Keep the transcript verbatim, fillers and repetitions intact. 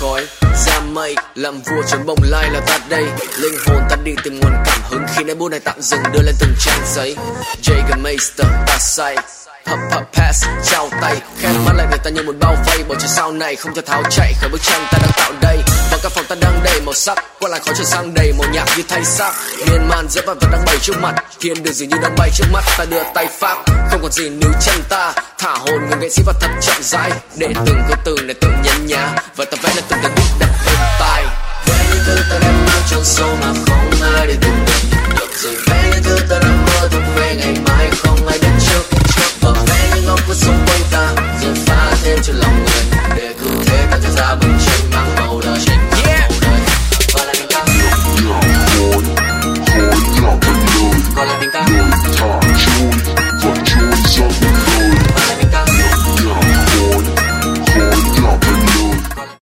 khói ra mây, làm vua trốn bồng lai là ta đây. Linh hồn ta đi tìm nguồn cảm hứng khi nét bút này tạm dừng đưa lên từng trang giấy. Jägermeister ta say, Pop pop pass trao tay, khép mắt lại người ta như một bao vây. Bầu trời sau này không thể tháo chạy khỏi bức tranh ta đang tạo đây. Và căn phòng ta đang đầy màu sắc, qua làn khói chuyển sang đầy màu nhạc như thay xác. Miên man giữa vật vật đang bày trước mặt, thiên đường dường như đang bay trước mắt. Ta đưa tay pháp, không còn gì níu chân ta, thả hồn người nghệ sĩ và thật chậm rãi, để từng câu từ này tự nhấn nhá và